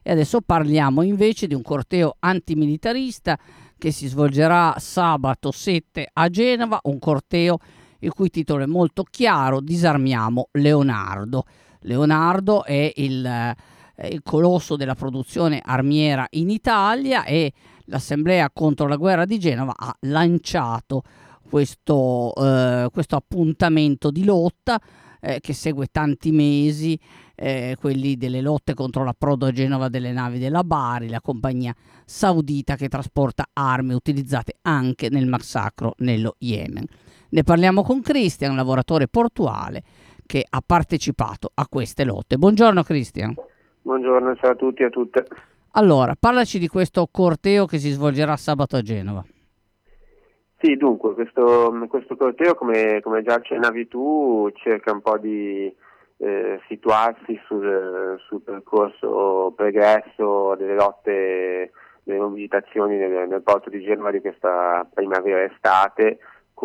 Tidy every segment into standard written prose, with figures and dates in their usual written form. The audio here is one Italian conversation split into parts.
E adesso parliamo invece di un corteo antimilitarista che si svolgerà sabato 7 a Genova, un corteo il cui titolo è molto chiaro: Disarmiamo Leonardo. Leonardo è il colosso della produzione armiera in Italia, e l'Assemblea contro la guerra di Genova ha lanciato questo appuntamento di lotta che segue tanti mesi, quelli delle lotte contro l'approdo a Genova delle navi della Bari, la compagnia saudita che trasporta armi utilizzate anche nel massacro nello Yemen. Ne parliamo con Christian, lavoratore portuale che ha partecipato a queste lotte. Buongiorno Christian. Buongiorno, ciao a tutti e a tutte. Allora, parlaci di questo corteo che si svolgerà sabato a Genova. Sì, dunque, questo corteo, come già accennavi tu, cerca un po' di situarsi sul percorso pregresso delle lotte, delle mobilitazioni nel porto di Genova di questa primavera-estate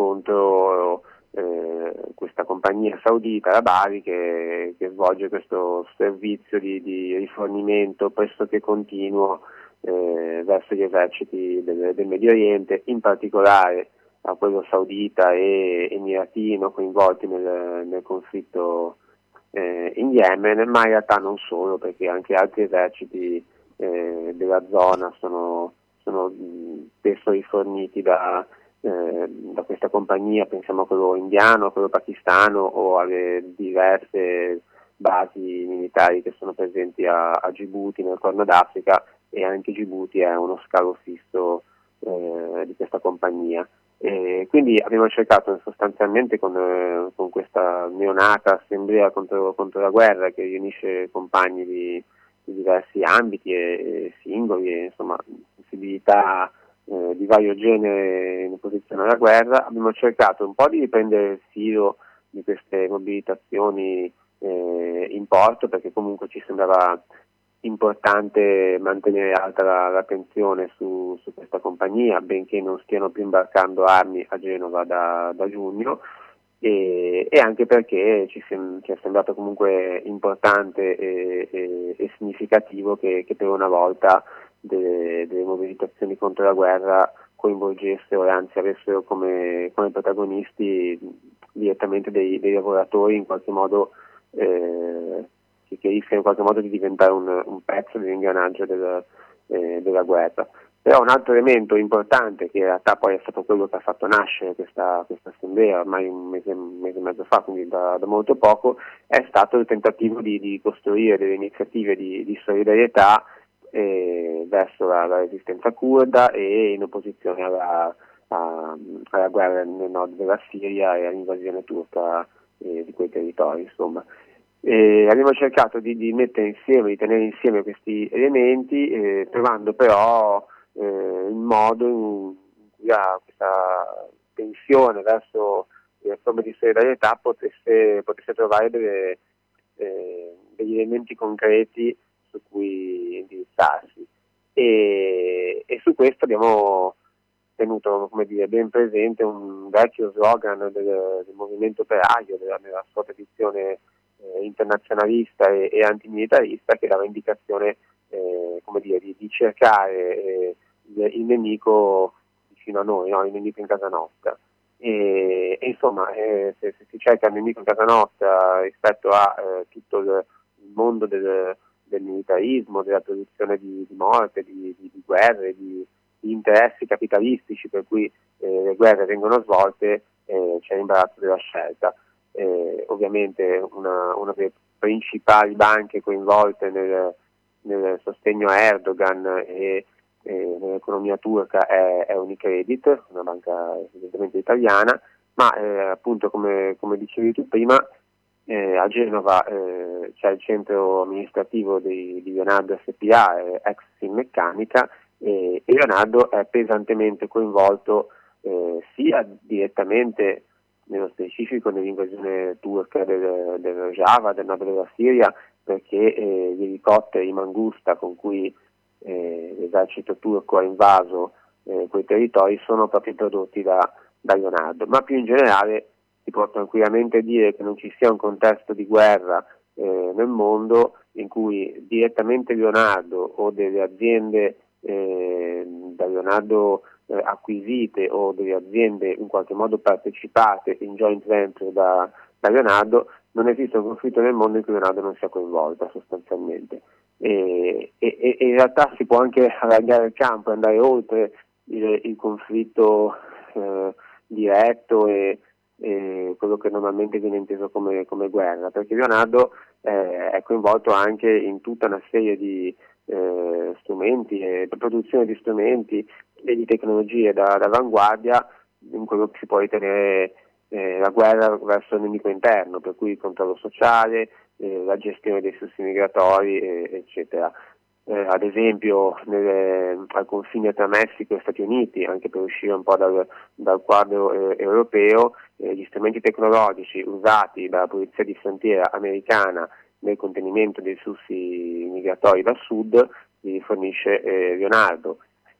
contro questa compagnia saudita, la Bari, che svolge questo servizio di rifornimento pressoché continuo verso gli eserciti del Medio Oriente, in particolare a quello saudita e emiratino coinvolti nel conflitto in Yemen, ma in realtà non solo, perché anche altri eserciti della zona sono spesso riforniti da questa compagnia. Pensiamo a quello indiano, a quello pakistano o alle diverse basi militari che sono presenti a Gibuti, nel Corno d'Africa, e anche Gibuti è uno scalo fisso di questa compagnia. E quindi abbiamo cercato sostanzialmente con questa neonata assemblea contro la guerra, che riunisce compagni di diversi ambiti e singoli, e insomma sensibilità di vario genere in opposizione alla guerra, abbiamo cercato un po' di riprendere il filo di queste mobilitazioni in porto, perché comunque ci sembrava importante mantenere alta l'attenzione su questa compagnia, benché non stiano più imbarcando armi a Genova da giugno, e anche perché ci è sembrato comunque importante e significativo che per una volta delle mobilitazioni contro la guerra coinvolgessero, e anzi avessero come protagonisti direttamente dei lavoratori, in qualche modo che rischia in qualche modo di diventare un pezzo dell'ingranaggio della guerra. Però un altro elemento importante, che in realtà poi è stato quello che ha fatto nascere questa assemblea ormai un mese e mezzo fa, quindi da molto poco, è stato il tentativo di costruire delle iniziative di solidarietà verso la resistenza curda e in opposizione alla guerra nel nord della Siria e all'invasione turca di quei territori, insomma. Abbiamo cercato di mettere insieme, di tenere insieme questi elementi, trovando però il modo in cui questa tensione verso le forme di solidarietà potesse trovare degli elementi concreti su cui indirizzarsi, e su questo abbiamo tenuto, come dire, ben presente un vecchio slogan del movimento operaio nella sua tradizione internazionalista e antimilitarista, che dava indicazione come dire, di cercare il nemico vicino a noi, no? Il nemico in casa nostra. E insomma, se si cerca il nemico in casa nostra rispetto a tutto il mondo del militarismo, della produzione di morte, di guerre, di interessi capitalistici per cui le guerre vengono svolte, c'è l'imbarazzo della scelta. Ovviamente una delle principali banche coinvolte nel sostegno a Erdogan e nell'economia turca è Unicredit, una banca evidentemente italiana, ma appunto come dicevi tu prima, a Genova c'è il centro amministrativo di Leonardo SPA, ex Finmeccanica, e Leonardo è pesantemente coinvolto sia direttamente nello specifico nell'invasione turca del Rojava, del nord della Siria, perché gli elicotteri Mangusta con cui l'esercito turco ha invaso quei territori sono proprio prodotti da Leonardo, ma più in generale si può tranquillamente dire che non ci sia un contesto di guerra nel mondo, in cui direttamente Leonardo o delle aziende da Leonardo acquisite o delle aziende in qualche modo partecipate in joint venture da Leonardo, non esiste un conflitto nel mondo in cui Leonardo non sia coinvolta sostanzialmente. E in realtà si può anche allargare il campo e andare oltre il conflitto diretto e quello che normalmente viene inteso come guerra, perché Leonardo è coinvolto anche in tutta una serie di strumenti e produzione di strumenti e di tecnologie d'avanguardia in quello che si può ritenere la guerra verso il nemico interno, per cui il controllo sociale, la gestione dei flussi migratori, eccetera. Ad esempio al confine tra Messico e Stati Uniti, anche per uscire un po' dal quadro europeo, gli strumenti tecnologici usati dalla polizia di frontiera americana nel contenimento dei flussi migratori dal sud li fornisce Leonardo.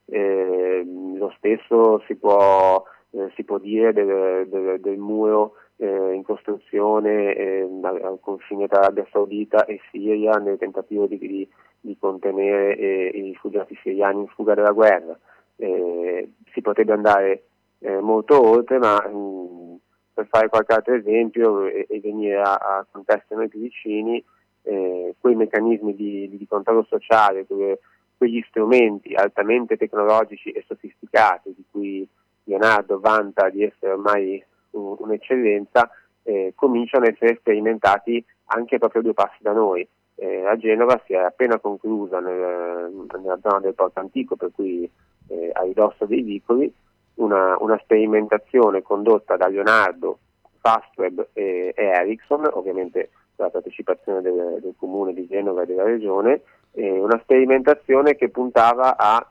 Lo stesso si può dire del muro in costruzione al confine tra Arabia Saudita e Siria nel tentativo di contenere i rifugiati siriani in fuga dalla guerra. Si potrebbe andare molto oltre, ma per fare qualche altro esempio e venire a contesti a noi più vicini, quei meccanismi di controllo sociale, quegli strumenti altamente tecnologici e sofisticati di cui Leonardo vanta di essere ormai un'eccellenza, cominciano a essere sperimentati anche proprio a due passi da noi. A Genova si è appena conclusa nella zona del Porto Antico, per cui a ridosso dei vicoli, una sperimentazione condotta da Leonardo, Fastweb e Ericsson, ovviamente con la partecipazione del comune di Genova e della regione, una sperimentazione che puntava a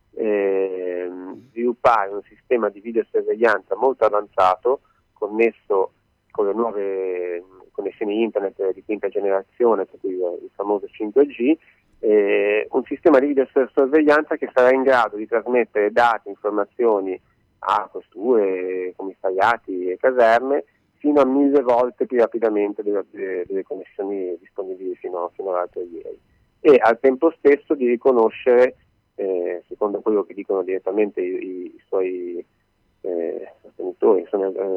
sviluppare un sistema di videosorveglianza molto avanzato, connesso con le nuove connessioni internet di quinta generazione, per cui il famoso 5G, un sistema di videosorveglianza che sarà in grado di trasmettere dati, informazioni a questure, commissariati e caserme fino a 1000 volte più rapidamente delle connessioni disponibili fino all'altro ieri, e al tempo stesso di riconoscere, secondo quello che dicono direttamente i suoi sostenitori,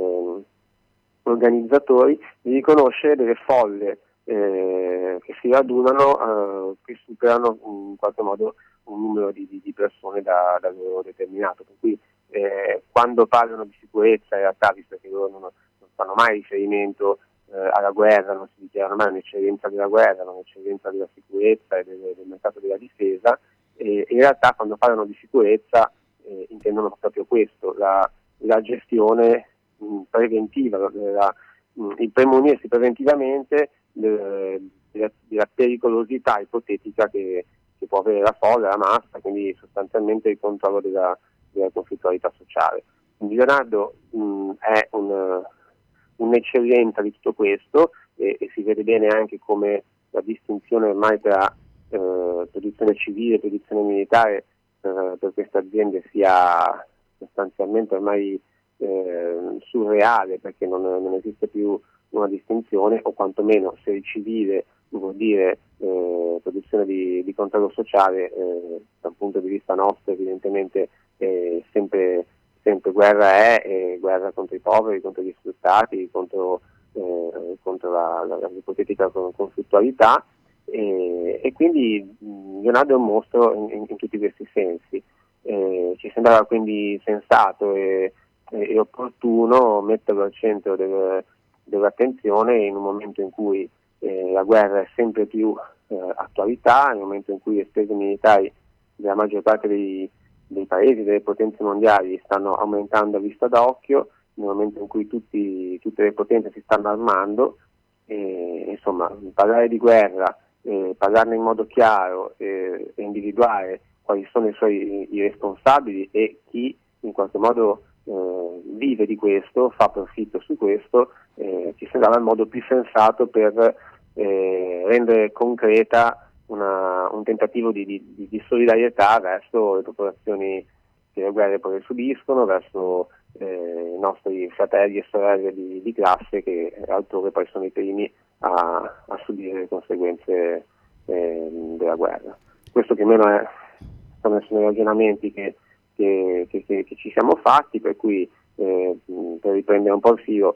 organizzatori, di riconoscere delle folle che si radunano, che superano in qualche modo un numero di persone da loro determinato. Per cui quando parlano di sicurezza, in realtà, visto che loro non fanno mai riferimento alla guerra, non si dichiarano mai un'eccellenza della guerra, un'eccellenza della sicurezza e del mercato della difesa, in realtà quando parlano di sicurezza intendono proprio questo, la gestione preventiva, il premunirsi preventivamente della pericolosità ipotetica che può avere la folla, la massa, quindi sostanzialmente il controllo della conflittualità sociale. Quindi Leonardo è un'eccellenza di tutto questo e si vede bene anche come la distinzione ormai tra produzione civile e produzione militare per queste aziende sia sostanzialmente ormai surreale, perché non esiste più una distinzione, o quantomeno se il civile vuol dire produzione di controllo sociale, da un punto di vista nostro evidentemente sempre guerra è guerra contro i poveri, contro gli sfruttati, contro l'ipotetica conflittualità, e quindi Leonardo è un mostro in tutti questi sensi. Ci sembrava quindi sensato e opportuno metterlo al centro dell'attenzione in un momento in cui la guerra è sempre più attualità, nel momento in cui le spese militari della maggior parte dei paesi, delle potenze mondiali stanno aumentando a vista d'occhio, nel momento in cui tutte le potenze si stanno armando. Insomma, parlare di guerra, parlarne in modo chiaro e individuare quali sono i responsabili e chi in qualche modo vive di questo, fa profitto su questo, ci sembrava il modo più sensato per rendere concreta un tentativo di solidarietà verso le popolazioni che le guerre poi subiscono, verso i nostri fratelli e sorelle di classe che altrove poi sono i primi a subire le conseguenze della guerra. Questo più o meno sono i ragionamenti che ci siamo fatti, per cui per riprendere un po' il filo,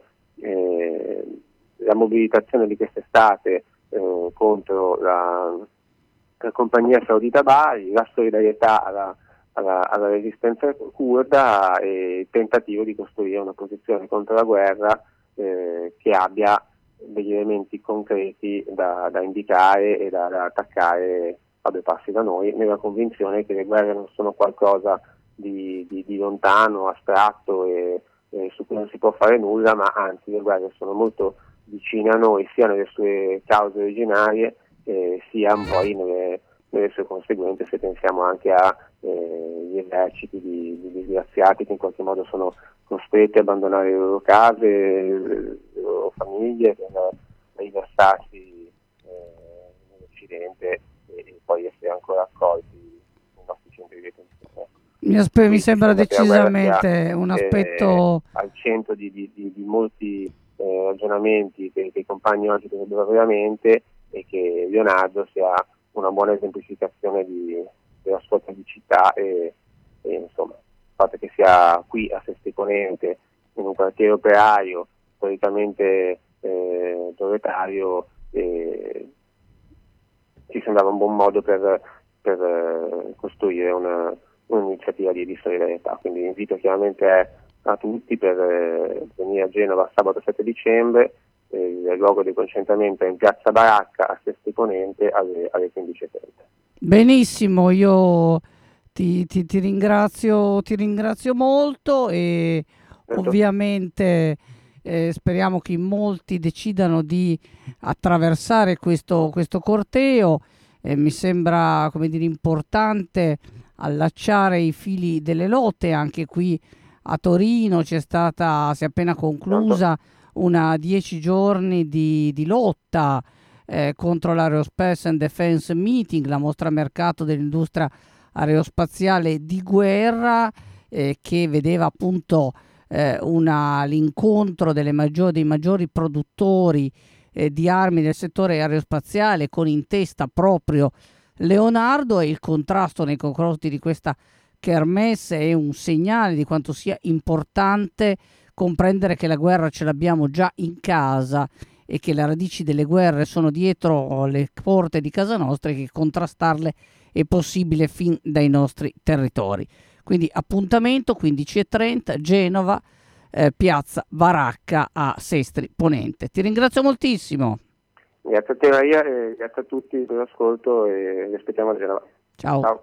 la mobilitazione di quest'estate contro la compagnia saudita Bari, la solidarietà alla resistenza curda e il tentativo di costruire una posizione contro la guerra che abbia degli elementi concreti da indicare e da attaccare a due passi da noi, nella convinzione che le guerre non sono qualcosa di lontano, astratto e su cui non si può fare nulla, ma anzi le guerre sono molto vicine a noi, sia nelle sue cause originarie sia poi nelle sue conseguenze, se pensiamo anche agli eserciti di disgraziati che in qualche modo sono costretti a abbandonare le loro case, le loro famiglie per riversarsi nell'Occidente e poi essere ancora accolti nei nostri centri di detenzione. Mi sembra decisamente un aspetto al centro di molti ragionamenti che i compagni oggi dovrebbero veramente, e che Leonardo sia una buona esemplificazione della sua criticità e insomma il fatto che sia qui a Sestri Ponente, in un quartiere operaio storicamente proletario, ci sembrava un buon modo per costruire un'iniziativa di solidarietà. Quindi invito chiaramente a tutti per venire a Genova sabato 7 dicembre. Il luogo di concentramento è in Piazza Baracca a Sestri Ponente alle 15:30. benissimo. Io ti ringrazio molto e ovviamente speriamo che molti decidano di attraversare questo corteo. Mi sembra, come dire, importante allacciare i fili delle lotte. Anche qui a Torino si è appena conclusa una 10 giorni di lotta contro l'Aerospace and Defense Meeting, la mostra mercato dell'industria aerospaziale di guerra, che vedeva appunto l'incontro dei maggiori produttori di armi del settore aerospaziale, con in testa proprio Leonardo, e il contrasto nei confronti di questa kermesse è un segnale di quanto sia importante comprendere che la guerra ce l'abbiamo già in casa e che le radici delle guerre sono dietro le porte di casa nostra e che contrastarle è possibile fin dai nostri territori. Quindi appuntamento 15:30, Genova, Piazza Baracca a Sestri Ponente. Ti ringrazio moltissimo. Grazie a te Maria e grazie a tutti per l'ascolto e vi aspettiamo a Genova. Ciao. Ciao.